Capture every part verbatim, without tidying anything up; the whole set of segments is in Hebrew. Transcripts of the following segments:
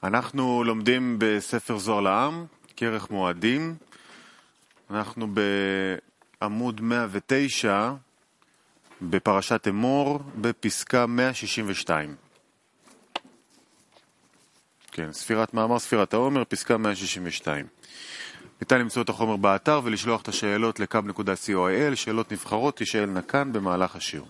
אנחנו לומדים בספר זוהר לעם, כרך מועדים. אנחנו בעמוד מאה ותשע, בפרשת אמור, בפסקה מאה שישים ושתיים. כן, ספירת מאמר ספירת העומר, פסקה מאה שישים ושתיים. ניתן למצוא את החומר באתר ולשלוח את השאלות לקאב נקודה סי או איי אל, שאלות נבחרות תשאלנה כאן במהלך השיעור.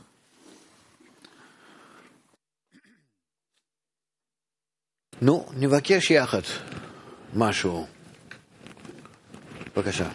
נו, נבקש יחד משהו. בבקשה.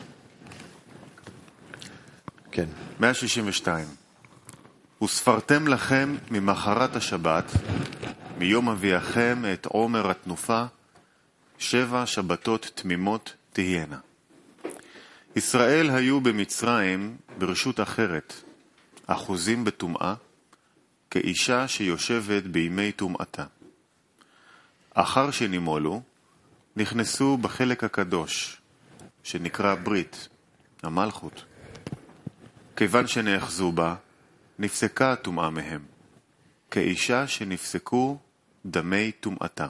כן. מאה שישים ושתיים. וספרתם לכם ממחרת השבת, מיום אביאכם את עומר התנופה, שבע שבתות תמימות תהיינה. ישראל היו במצרים ברשות אחרת, אחוזים בטומאה, כאישה שיושבת בימי טומאתה. אחר שנימולו, נכנסו בחלק הקדוש, שנקרא ברית, המלכות. כיוון שנאחזו בה, נפסקה הטומאה מהם, כאישה שנפסקו דמי טומאתה.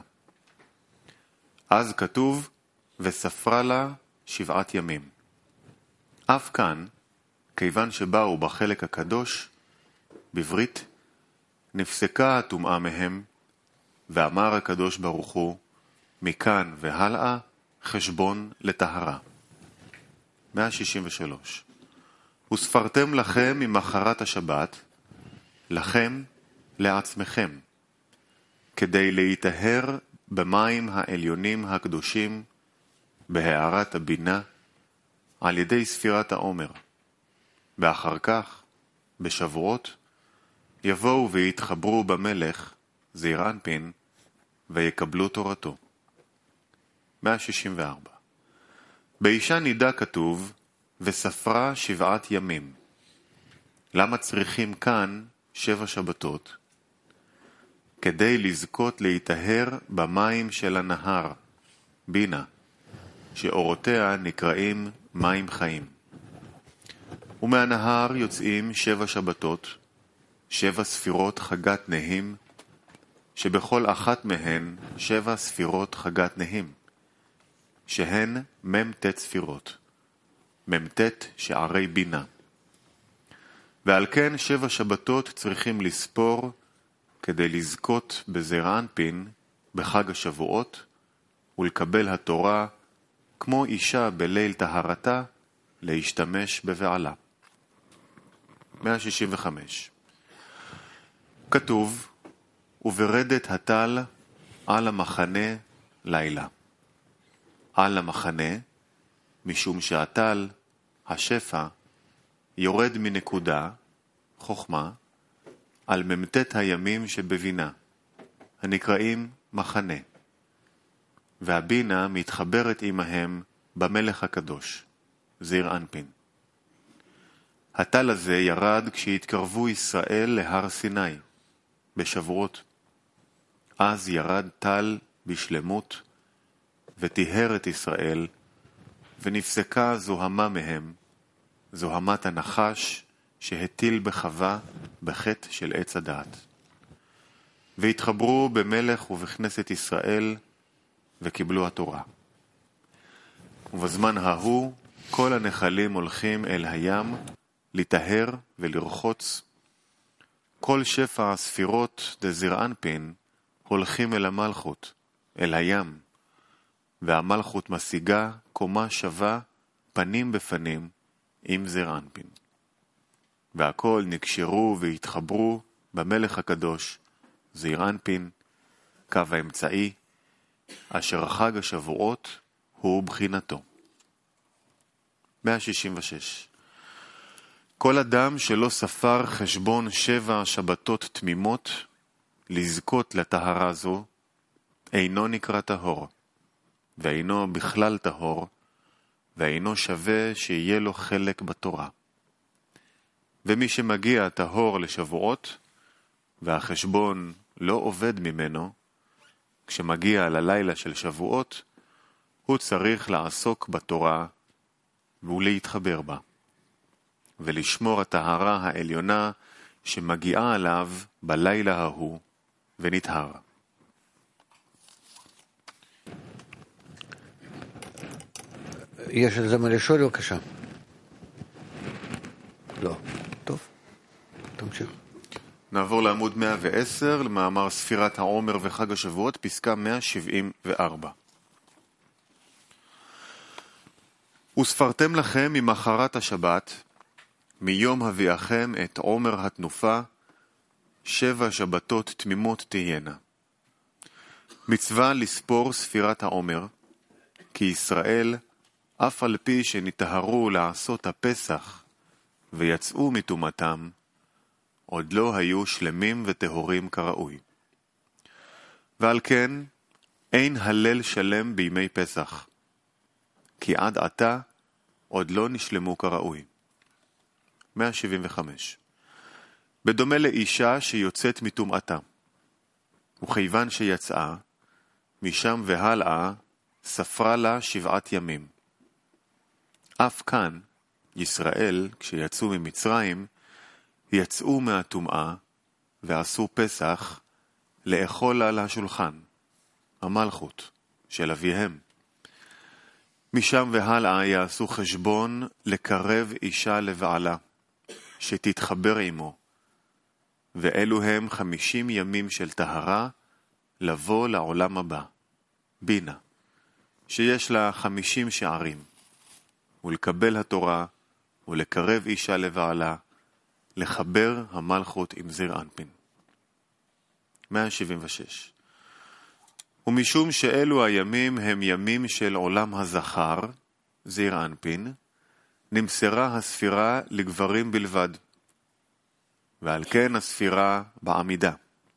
אז כתוב, וספרה לה שבעת ימים. אף כאן, כיוון שבאו בחלק הקדוש, בברית, נפסקה הטומאה מהם, ואמר הקדוש ברוך הוא, מכאן והלאה חשבון לטהרה. מאה שישים ושלוש. וספרתם לכם ממחרת השבת, לכם לעצמכם, כדי להיטהר במים העליונים הקדושים, בהארת הבינה, על ידי ספירת העומר. ואחר כך, בשבועות, יבואו ויתחברו במלך, זעיר אנפין, ויקבלו תורתו. מאה שישים וארבע. באישה נידה כתוב, וספרה שבעת ימים. למה צריכים כאן שבע שבתות? כדי לזכות להיטהר במים של הנהר, בינה, שאורותיה נקראים מים חיים. ומהנהר יוצאים שבע שבתות, שבע ספירות חגת נהים, שבכל אחת מהן שבע ספירות חגת נהים, שהן ממתת ספירות, ממתת שערי בינה. ועל כן שבע שבתות צריכים לספור כדי לזכות בזעיר אנפין בחג השבועות ולקבל התורה כמו אישה בליל טהרתה להשתמש בבעלה. מאה שישים וחמש. כתוב, וברדת הטל על המחנה לילה. על המחנה, משום שהטל, השפע, יורד מנקודה, חוכמה, על ממתת הימים שבבינה, הנקראים מחנה. והבינה מתחברת עמהם במלך הקדוש, זעיר אנפין. הטל הזה ירד כשהתקרבו ישראל להר סיני, בשבועות. אז ירד טל בשלמות, וטיהר את ישראל, ונפסקה זוהמה מהם, זוהמת הנחש שהטיל בחווה בחטא של עץ הדעת. והתחברו במלך ובכנסת ישראל, וקיבלו התורה. ובזמן ההוא, כל הנחלים הולכים אל הים, לטהר ולרחוץ. כל שפע הספירות דזעיר אנפין הולכים אל המלכות, אל הים, והמלכות משיגה קומה שווה פנים בפנים עם זעיר אנפין. והכל נקשרו והתחברו במלך הקדוש, זעיר אנפין, קו האמצעי, אשר חג השבועות הוא בחינתו. מאה שישים ושש. כל אדם שלא ספר חשבון שבע שבתות תמימות לזכות לטהרה זו, אינו נקרא טהור, ואינו בכלל טהור, ואינו שווה שיהיה לו חלק בתורה. ומי שמגיע טהור לשבועות, והחשבון לא עובד ממנו, כשמגיע ללילה של שבועות, הוא צריך לעסוק בתורה ולהתחבר בה, ולשמור הטהרה העליונה שמגיעה עליו בלילה ההוא ונטהר. יש על זה מה לשאול, בבקשה? לא. טוב, תמשיך. נעבור לעמוד מאה ועשר, למאמר ספירת העומר וחג השבועות, פסקה מאה שבעים וארבע. וספרתם לכם ממחרת השבת, מיום הביאכם את עומר התנופה, שבע שבתות תמימות תהיינה. מצווה לספור ספירת העומר, כי ישראל, אף על פי שנטהרו לעשות הפסח ויצאו מטומאתם, עוד לא היו שלמים וטהורים כראוי. ועל כן, אין הלל שלם בימי פסח, כי עד עתה עוד לא נשלמו כראוי. מאה שבעים וחמש. בדומה לאישה שיוצאת מטומאתה, וכיוון שיצאה, משם והלאה, ספרה לה שבעת ימים. אף כאן, ישראל, כשיצאו ממצרים, יצאו מהטומאה ועשו פסח לאכול על השולחן, המלכות של אביהם. משם והלאה יעשו חשבון לקרב אישה לבעלה, שתתחבר עמו, ואלו הם חמישים ימים של טהרה לבוא לעולם הבא, בינה, שיש לה חמישים שערים, ולקבל התורה ולקרב אישה לבעלה, לחבר המלכות עם זיר אנפין. מאה שבעים ושש. ומשום שאלו הימים הם ימים של עולם הזכר, זיר אנפין, נמסרה הספירה לגברים בלבד, ועל כן הספירה בעמידה.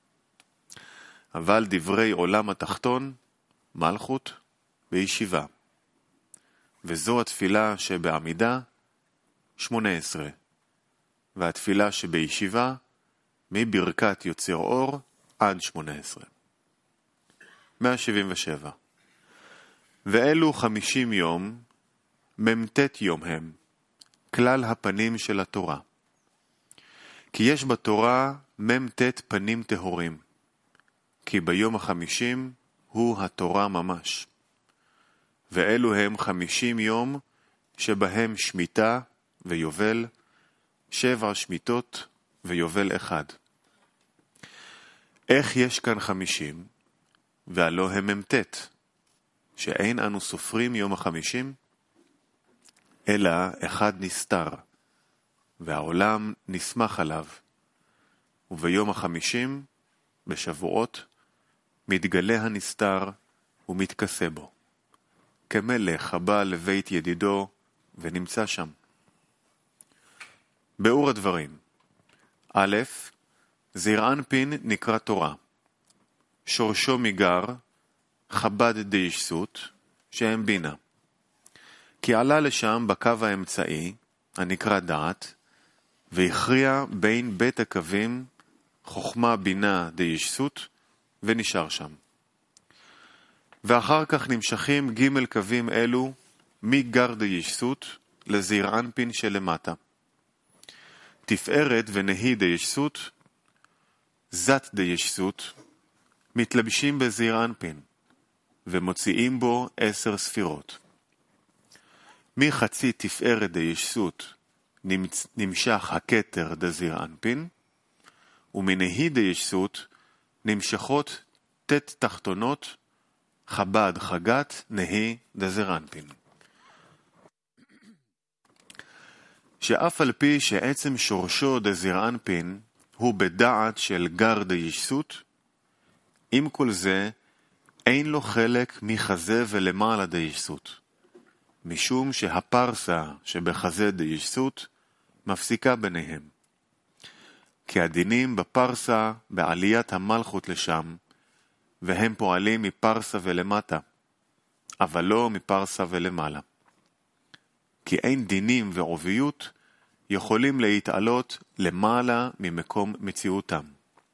אבל דברי עולם התחתון, מלכות, בישיבה. וזו התפילה שבעמידה, שמונה עשרה. והתפילה שבישיבה, מברכת יוצר אור עד שמונה עשרה. מאה שבעים ושבע. ואלו חמישים יום, ממתת יום הם, כלל הפנים של התורה. כי יש בתורה ממתת פנים טהורים, כי ביום החמישים הוא התורה ממש. ואלו הם חמישים יום שבהם שמיטה ויובל, שבע שמיטות ויובל אחד. איך יש כאן חמישים, והלא הם ממתת, שאין אנו סופרים יום החמישים, אלא אחד נסתר, והעולם נסמך עליו, וביום החמישים, בשבועות, מתגלה הנסתר ומתכסה בו, כמלך הבא לבית ידידו ונמצא שם. באור הדברים. א', זיר אנפין נקרא תורה. שורשו מגר, חב"ד דיישסות, שהם בינה. כי עלה לשם בקו האמצעי, הנקרא דעת, והכריע בין בית הקווים, חוכמה בינה דיישסות, ונשאר שם. ואחר כך נמשכים ג' קווים אלו, מגר דיישסות לזיר אנפין שלמטה. תפארת ונהי דיישסות, זת דיישסות, מתלבשים בזיר אנפין, ומוציאים בו עשר ספירות. מחצי תפארת דיישסות נמשך הכתר דזיר אנפין, ומנהי דיישסות נמשכות תת תחתונות, חב"ד חגת נהי דזיר אנפין. שאף על פי שעצם שורשו דזיר אנפין הוא בדעת של גר דיישסות, עם כל זה אין לו חלק מחזה ולמעלה דיישסות, משום שהפרסה שבחזה דיישסות מפסיקה ביניהם. כי הדינים בפרסה בעליית המלכות לשם, והם פועלים מפרסה ולמטה, אבל לא מפרסה ולמעלה. כי אין דינים ועוביות יכולים להתעלות למעלה ממקום מציאותם.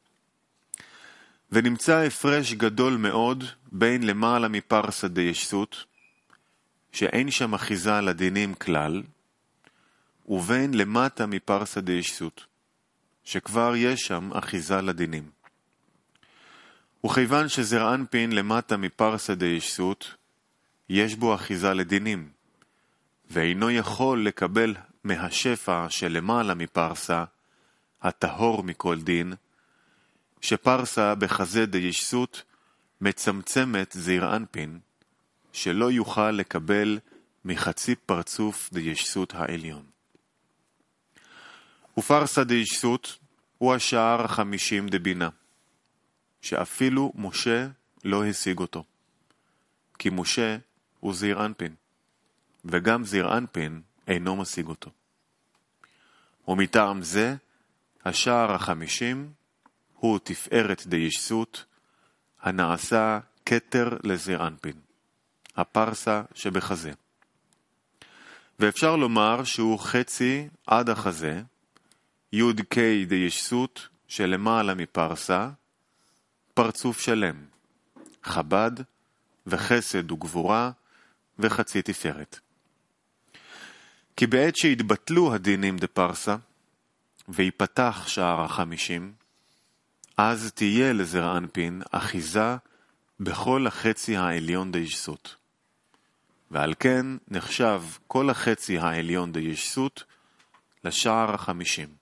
ונמצא הפרש גדול מאוד בין למעלה מפרסה דיישסות, שאין שם אחיזה לדינים כלל, ובין למטה מפרסה דיישסות, שכבר יש שם אחיזה לדינים. וכיוון שזיר אנפין למטה מפרסה דיישסות, יש בו אחיזה לדינים, ואינו יכול לקבל מהשפע שלמעלה מפרסה, הטהור מכל דין, שפרסה בחזה דיישסות מצמצמת זעיר אנפין, שלא יוכל לקבל מחצי פרצוף דיישסות העליון. ופרסה דיישסות הוא השער החמישים דבינה, שאפילו משה לא השיג אותו, כי משה הוא זעיר אנפין, וגם זעיר אנפין אינו משיג אותו. ומטעם זה, השער החמישים הוא תפארת דיישסות, הנעשה כתר לזעיר אנפין, הפרסה שבחזה. ואפשר לומר שהוא חצי עד החזה, יוד קי דיישסות שלמעלה מפרסה, פרצוף שלם, חב"ד וחסד וגבורה וחצי תפארת. כי בעת שהתבטלו הדינים דפרסה, ויפתח שער החמישים, אז תהיה לזעיר אנפין אחיזה בכל החצי העליון דיישסות. ועל כן נחשב כל החצי העליון דיישסות לשער החמישים.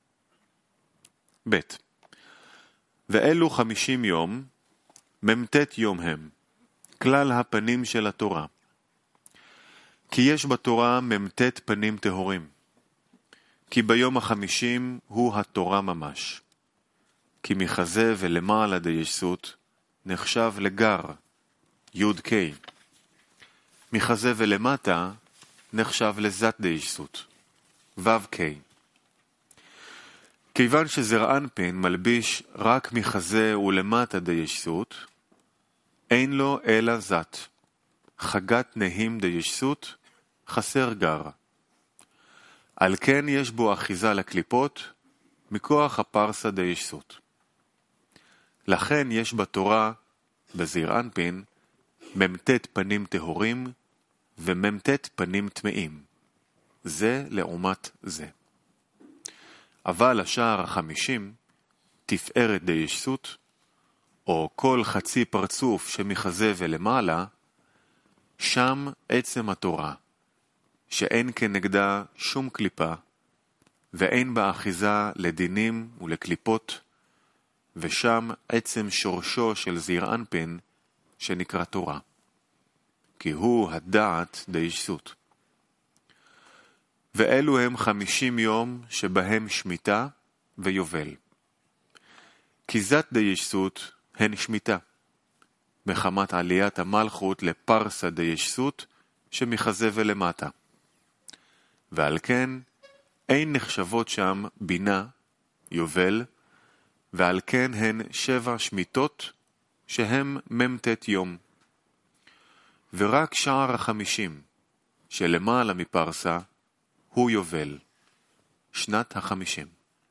ב' ואלו חמישים יום, ממתת יום הם, כלל הפנים של התורה. כי יש בתורה ממתת פנים טהורים. כי ביום החמישים הוא התורה ממש. כי מחזה ולמעלה דיישסות נחשב לגר, יוד קי. מחזה ולמטה נחשב לזת דיישסות, וו קי. כיוון שזעיר אנפין מלביש רק מחזה ולמטה דיישסות, אין לו אלא זת, חגת נהים דיישסות, חסר גר. על כן יש בו אחיזה לקליפות, מכוח הפרסה דיישסות. לכן יש בתורה, בזעיר אנפין, ממתת פנים טהורים וממתת פנים טמאים. זה לעומת זה. אבל השער החמישים, תפארת דיישסות, או כל חצי פרצוף שמחזה ולמעלה, שם עצם התורה, שאין כנגדה שום קליפה, ואין בה אחיזה לדינים ולקליפות, ושם עצם שורשו של זעיר אנפין, שנקרא תורה. כי הוא הדעת דיישסות. ואלו הם חמישים יום שבהם שמיטה ויובל. כי זת דיישסות הן שמיטה, מחמת עליית המלכות לפרסה דיישסות שמחזה ולמטה. ועל כן אין נחשבות שם בינה, יובל, ועל כן הן שבע שמיטות שהם ממתת יום. ורק שער החמישים שלמעלה מפרסה הוא יובל, שנת החמישים.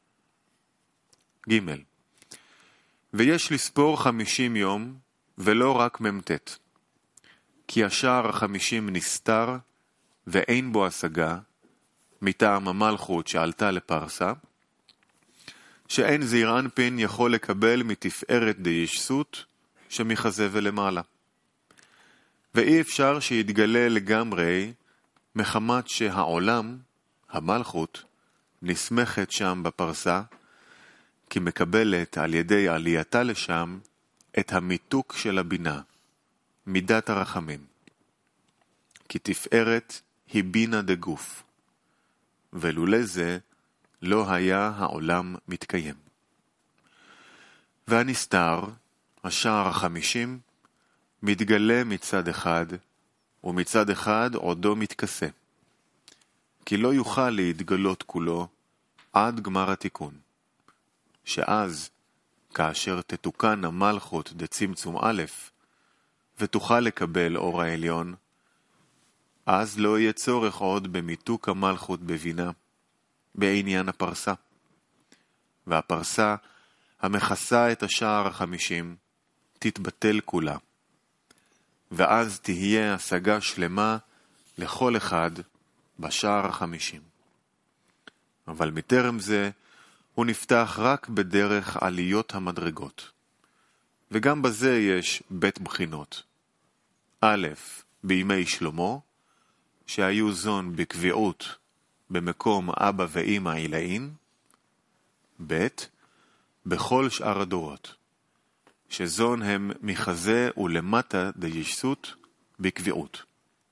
ג' ויש לספור חמישים יום ולא רק ממתת, כי השער החמישים נסתר ואין בו השגה, מטעם המלכות שעלתה לפרסה, שאין זעיר אנפין יכול לקבל מתפארת דיישסות שמחזה ולמעלה. ואי אפשר שיתגלה לגמרי מחמת שהעולם, המלכות, נסמכת שם בפרסה, כי מקבלת על ידי עלייתה לשם את המיתוק של הבינה, מידת הרחמים. כי תפארת היא בינה דגוף, ולולא זה לא היה העולם מתקיים. והנסתר, השער החמישים, מתגלה מצד אחד, ומצד אחד עודו מתכסה. כי לא יוכל להתגלות כולו עד גמר התיקון. שאז, כאשר תתוקן המלכות דצמצום א', ותוכל לקבל אור העליון, אז לא יהיה צורך עוד במיתוק המלכות בבינה, בעניין הפרסה. והפרסה, המכסה את השער החמישים, תתבטל כולה. ואז תהיה השגה שלמה לכל אחד בשער החמישים. אבל מטרם זה, הוא נפתח רק בדרך עליות המדרגות. וגם בזה יש בית בחינות. א', בימי שלמה, שהיו זון בקביעות במקום אבא ואמא עילאין, ב' בכל שאר הדורות, שזון הם מחזה ולמטה דייסות בקביעות.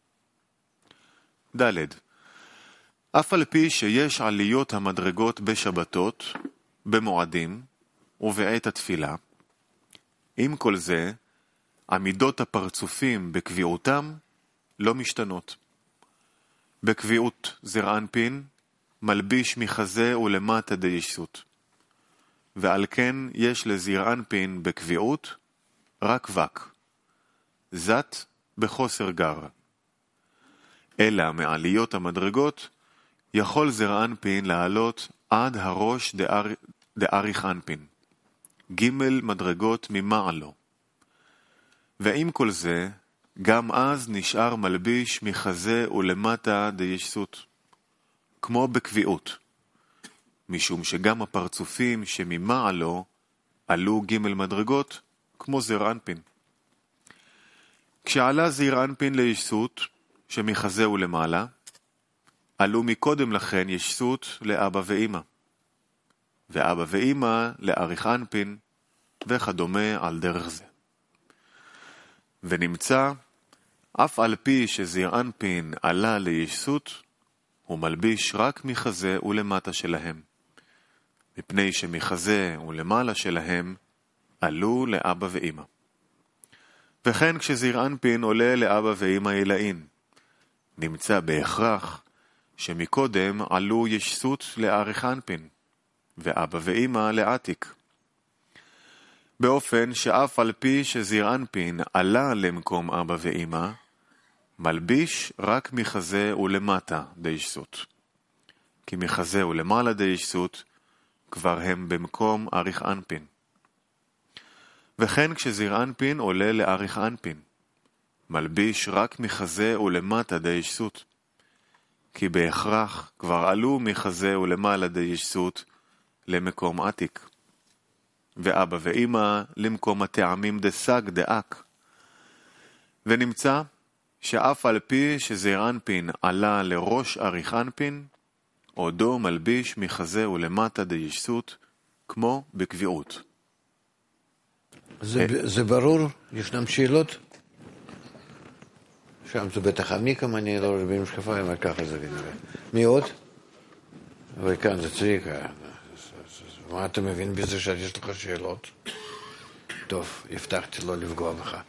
ד' אף על פי שיש עליות המדרגות בשבתות, במועדים ובעת התפילה, עם כל זה, עמידות הפרצופים בקביעותם לא משתנות. בקביעות זר אנפין מלביש מחזה ולמטה דייסות, ועל כן יש לזיר אנפין בקביעות רק וק, זת בחוסר גר. אלא מעליות המדרגות יכול זר אנפין לעלות עד הראש דאר, דאריך אנפין, ג' מדרגות ממעלו. ועם כל זה, גם אז נשאר מלביש מחזה ולמטה דייסות, כמו בקביעות, משום שגם הפרצופים שממעלו עלו ג' מדרגות, כמו זר אנפין. כשעלה זיר אנפין ליסות, שמחזה ולמעלה, עלו מקודם לכן יסות לאבא ואמא, ואבא ואמא לאריך אנפין, וכדומה על דרך זה. ונמצא, אף על פי שזיר אנפין עלה ליסות, הוא מלביש רק מחזה ולמטה שלהם, מפני שמחזה ולמעלה שלהם עלו לאבא ואמא. וכן כשזיר אנפין עולה לאבא ואמא עילאין, נמצא בהכרח שמקודם עלו יסות לאריך אנפין, ואבא ואמא לעתיק. באופן שאף על פי שזיר אנפין עלה למקום אבא ואמא, מלביש רק מחזה ולמטה דייסות. כי מחזה ולמעלה דייסות כבר הם במקום אריך אנפין. וכן כשזיר אנפין עולה לאריך אנפין, מלביש רק מחזה ולמטה דייסות. כי בהכרח כבר עלו מחזה ולמעלה דייסות למקום עתיק. ואבא ואמא למקום הטעמים דסג דאק. ונמצא שאף על פי שזיר אנפין עלה לראש אריך אנפין, עודו מלביש מחזה ולמטה דייסות כמו בקביעות. זה, זה ברור? ישנם שאלות? שם זה בטח עמיקם, אני לא רבים משקפיים, אבל ככה זה כנראה. מי עוד? וכאן זה צביקה. מה אתה מבין בזה שיש לך שאלות? טוב, הבטחתי לא לפגוע בך.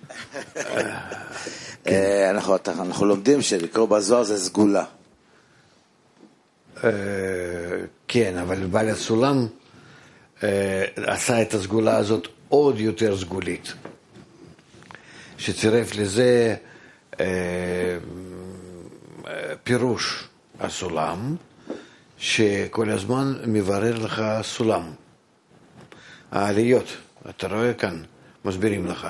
אנחנו לומדים שלקרוא בזוהר זה סגולה. כן, אבל בעל הסולם עשה את הסגולה הזאת עוד יותר סגולית. שצירף לזה פירוש הסולם, שכל הזמן מברר לך סולם. העליות, אתה רואה כאן, מסבירים לך,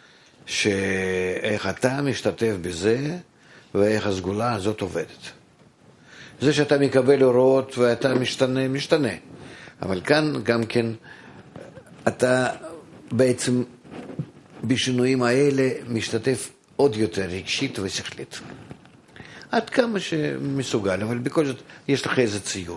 שאיך אתה משתתף בזה, ואיך הסגולה הזאת עובדת. זה שאתה מקבל הוראות ואתה משתנה, משתנה. אבל כאן גם כן, אתה בעצם בשינויים האלה משתתף עוד יותר רגשית ושכלית. עד כמה שמסוגל, אבל בכל זאת יש לך איזה ציור.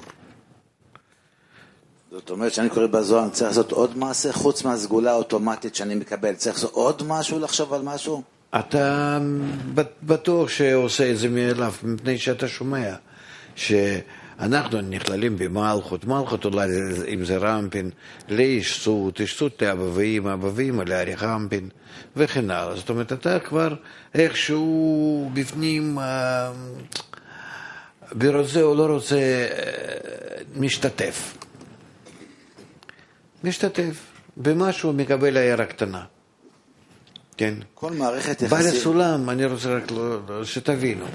זאת אומרת שאני קורא בזוהר, אני צריך לעשות עוד מעשה חוץ מהסגולה האוטומטית שאני מקבל. צריך לעשות עוד משהו, לחשוב על משהו? אתה בטוח שעושה את זה מאליו, מפני שאתה שומע שאנחנו נכללים במלכות, מלכות אולי אם זה רמפין, לישסות, ישסות לאבא ואמא, אבא ואמא לאריך אנפין, וכן הלאה. זאת אומרת, אתה כבר איכשהו בפנים, ברוצה או לא רוצה, משתתף. משתתף. במשהו מקבל הערה קטנה. כן. כל מערכת יחסים. בעל הסולם, אני רוצה רק שתבינו,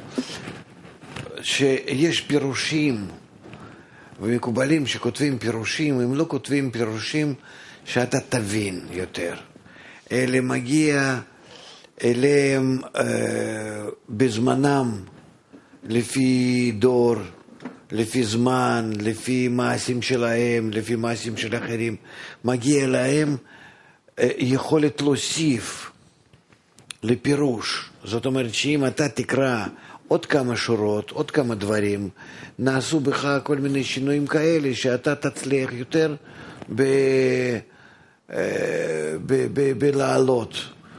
שיש פירושים, ומקובלים שכותבים פירושים, הם לא כותבים פירושים שאתה תבין יותר. אלה מגיע אליהם אה, בזמנם, לפי דור, לפי זמן, לפי מעשים שלהם, לפי מעשים של אחרים. מגיע להם אה, יכולת להוסיף לפירוש. זאת אומרת שאם אתה תקרא עוד כמה שורות, עוד כמה דברים, נעשו בך כל מיני שינויים כאלה, שאתה תצליח יותר ב... בלעלות,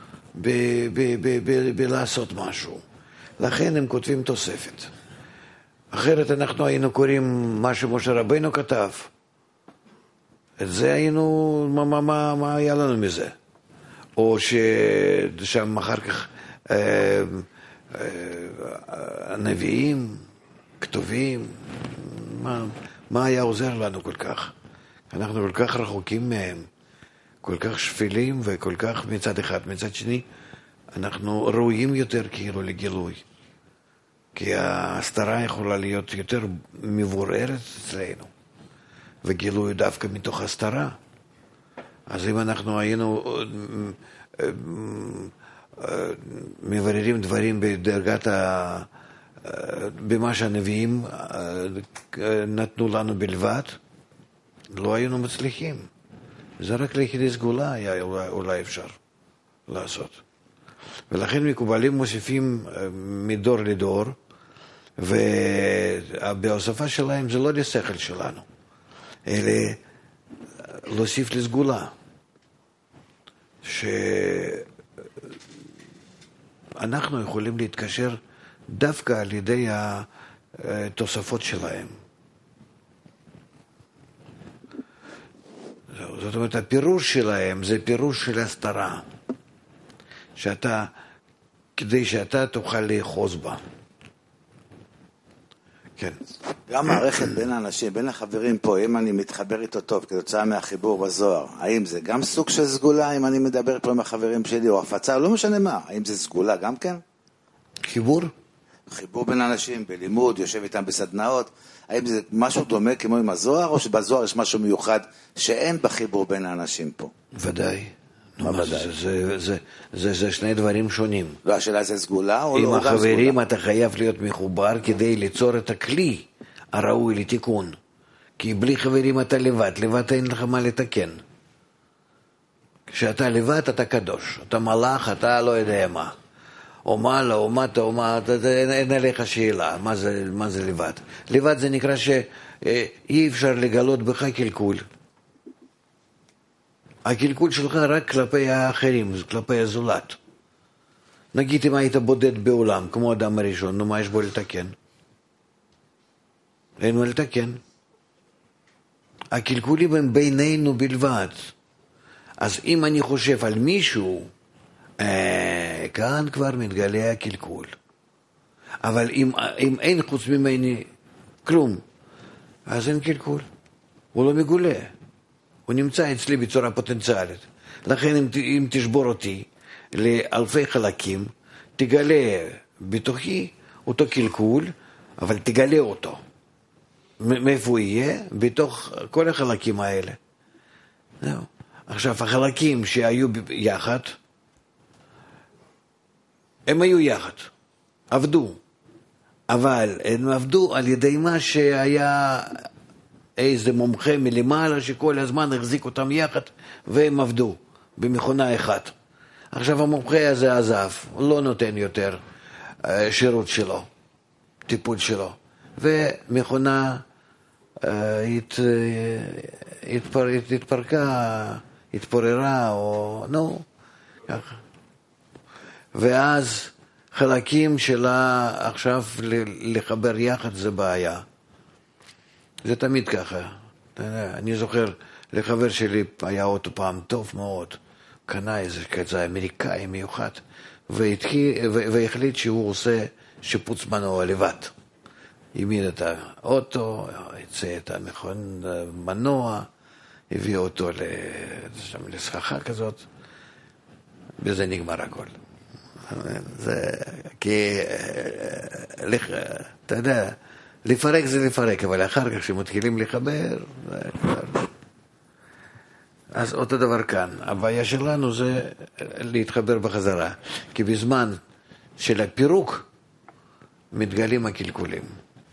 בלעשות משהו. לכן הם כותבים תוספת. אחרת אנחנו היינו קוראים מה שמשה רבינו כתב. את זה היינו, מה, מה, מה, מה היה לנו מזה? או ששם אחר כך אה, אה, הנביאים, כתובים, מה, מה היה עוזר לנו כל כך? אנחנו כל כך רחוקים מהם, כל כך שפלים וכל כך מצד אחד. מצד שני, אנחנו ראויים יותר כאילו לגילוי. כי ההסתרה יכולה להיות יותר מבוררת אצלנו, וגילוי דווקא מתוך הסתרה. אז אם אנחנו היינו מבררים דברים בדרגת ה... במה שהנביאים נתנו לנו בלבד, לא היינו מצליחים. זה רק ליחידי סגולה היה אולי, אולי אפשר לעשות. ולכן מקובלים מוסיפים מדור לדור, ובהוספה שלהם זה לא לשכל שלנו, אלא להוסיף לסגולה, שאנחנו יכולים להתקשר דווקא על ידי התוספות שלהם. זאת אומרת, הפירוש שלהם זה פירוש של הסתרה, שאתה, כדי שאתה תוכל לאחוז בה. כן. גם מערכת בין האנשים, בין החברים פה, אם אני מתחבר איתו טוב, כתוצאה מהחיבור בזוהר, האם זה גם סוג של סגולה, אם אני מדבר פה עם החברים שלי, או הפצה, לא משנה מה, האם זה סגולה גם כן? חיבור? חיבור בין האנשים, בלימוד, יושב איתם בסדנאות, האם זה משהו דומה כמו עם הזוהר, או שבזוהר יש משהו מיוחד שאין בחיבור בין האנשים פה? ודאי. זה שני דברים שונים. לא, השאלה זה סגולה או לא? עם החברים אתה חייב להיות מחובר כדי ליצור את הכלי הראוי לתיקון. כי בלי חברים אתה לבד, לבד אין לך מה לתקן. כשאתה לבד אתה קדוש, אתה מלאך, אתה לא יודע מה. או מה לא, או מה אתה, או מה, אין עליך שאלה, מה זה, מה זה לבד. לבד זה נקרא שאי אפשר לגלות בך קלקול. הקלקול שלך רק כלפי האחרים, כלפי הזולת. נגיד אם היית בודד בעולם, כמו אדם הראשון, נו מה יש בו לתקן? אין מה לתקן. הקלקולים הם בינינו בלבד. אז אם אני חושב על מישהו, אה, כאן כבר מתגלה הקלקול. אבל אם, אם אין חוץ ממני כלום, אז אין קלקול. הוא לא מגולה. הוא נמצא אצלי בצורה פוטנציאלית. לכן אם, אם תשבור אותי לאלפי חלקים, תגלה בתוכי אותו קלקול, אבל תגלה אותו. מאיפה הוא יהיה? בתוך כל החלקים האלה. זהו. עכשיו, החלקים שהיו יחד, הם היו יחד, עבדו. אבל הם עבדו על ידי מה שהיה איזה מומחה מלמעלה שכל הזמן החזיק אותם יחד, והם עבדו במכונה אחת. עכשיו המומחה הזה עזב, הוא לא נותן יותר שירות שלו, טיפול שלו, ומכונה הת, התפר, התפרקה, התפוררה, או נו, ככה. ואז חלקים שלה עכשיו לחבר יחד זה בעיה. זה תמיד ככה. אני זוכר, לחבר שלי היה אוטו פעם טוב מאוד, קנה איזה כזה אמריקאי מיוחד, והתחיל, והחליט שהוא עושה שיפוץ מנוע לבד. העמיד את האוטו, יצא את המכון מנוע, הביא אותו לסככה כזאת, וזה נגמר הכל. זה כי, אתה יודע, לפרק זה לפרק, אבל אחר כך שמתחילים לחבר, אז אותו דבר כאן. הבעיה שלנו זה להתחבר בחזרה, כי בזמן של הפירוק מתגלים הקלקולים.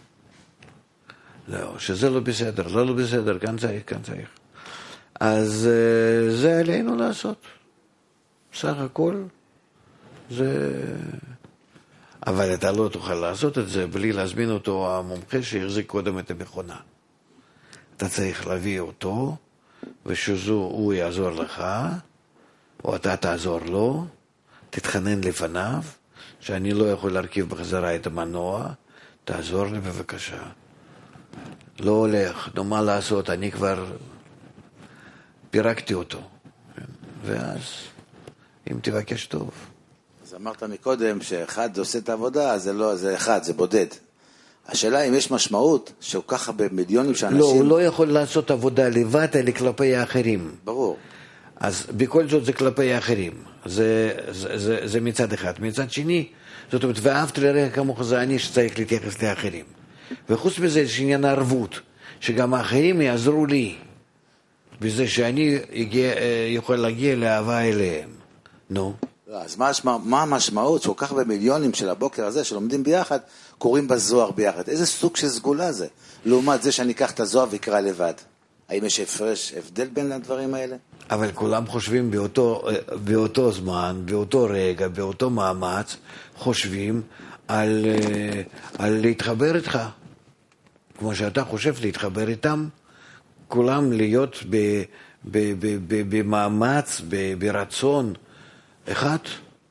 זהו, שזה לא בסדר, לא לא בסדר, כאן צריך, כאן צריך. אז זה עלינו לעשות. סך הכל זה אבל אתה לא תוכל לעשות את זה בלי להזמין אותו המומחה שהחזיק קודם את המכונה. אתה צריך להביא אותו, ושזו הוא יעזור לך, או אתה תעזור לו, תתחנן לפניו, שאני לא יכול להרכיב בחזרה את המנוע, תעזור לי בבקשה. לא הולך, נו מה לעשות, אני כבר פירקתי אותו. ואז, אם תבקש טוב. אז אמרת מקודם שאחד עושה את העבודה, זה לא, זה אחד, זה בודד. השאלה אם יש משמעות שהוא ככה במיליונים שאנשים... לא, הוא לא יכול לעשות עבודה לבד, אלא כלפי האחרים. ברור. אז בכל זאת זה כלפי האחרים. זה, זה, זה, זה מצד אחד. מצד שני, זאת אומרת, ואהבת לרעך כמוך זה אני שצריך להתייחס לאחרים. וחוץ מזה יש עניין הערבות, שגם האחרים יעזרו לי, בזה שאני יגיע, יכול להגיע לאהבה אליהם. נו. אז מה, מה המשמעות שהוא כך במיליונים של הבוקר הזה, שלומדים ביחד, קוראים בזוהר ביחד? איזה סוג של סגולה זה? לעומת זה שאני אקח את הזוהר ויקרא לבד. האם יש הפרש, הבדל בין הדברים האלה? אבל כולם חושבים באותו, באותו זמן, באותו רגע, באותו מאמץ, חושבים על, על להתחבר איתך. כמו שאתה חושב להתחבר איתם, כולם להיות ב, ב, ב, ב, במאמץ, ב, ברצון אחד.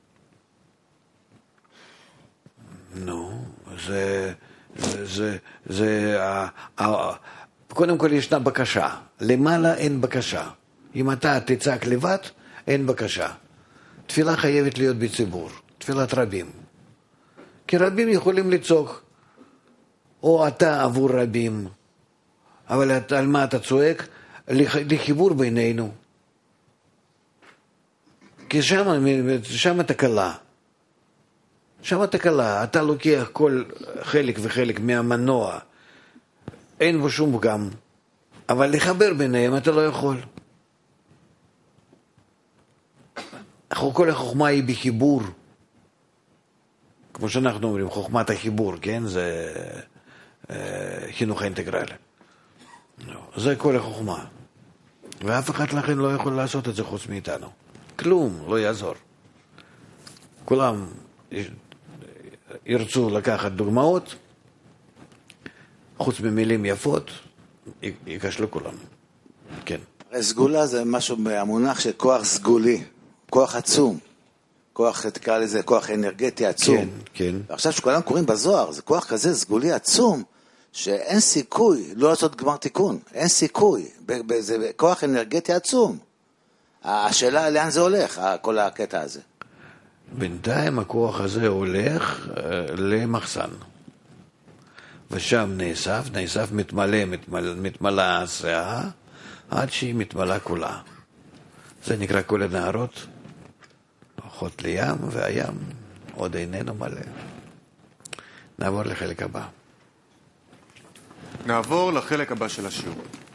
נו, זה, זה, זה, זה, זה קודם כל ישנה בקשה. למעלה אין בקשה. אם אתה תצעק לבד, אין בקשה. תפילה חייבת להיות בציבור, תפילת רבים. כי רבים יכולים לצעוק, או אתה עבור רבים, אבל על מה אתה צועק? לחיבור בינינו. כי שם, שם תקלה. שם תקלה. אתה לוקח כל חלק וחלק מהמנוע, אין בו שום פגם, אבל לחבר ביניהם אתה לא יכול. כל החוכמה היא בחיבור, כמו שאנחנו אומרים, חוכמת החיבור, כן? זה אה, חינוך אינטגרלי. זה כל החוכמה. ואף אחד לכן לא יכול לעשות את זה חוץ מאיתנו. כלום, לא יעזור. כולם ירצו לקחת דוגמאות, חוץ ממילים יפות, יקשלו כולם. כן. סגולה זה משהו מהמונח של כוח סגולי, כוח עצום. כוח, תקרא לזה, כוח אנרגטי עצום. כן, כן. ועכשיו שכולם קוראים בזוהר, זה כוח כזה סגולי עצום, שאין סיכוי לא לעשות גמר תיקון. אין סיכוי. זה כוח אנרגטי עצום. השאלה לאן זה הולך, כל הקטע הזה. בינתיים הכוח הזה הולך למחסן. ושם נאסף, נאסף מתמלא, מתמלא, מתמלא הסאה, עד שהיא מתמלא כולה. זה נקרא כל הנערות, הולכות לים, והים עוד איננו מלא. נעבור לחלק הבא. נעבור לחלק הבא של השיעור.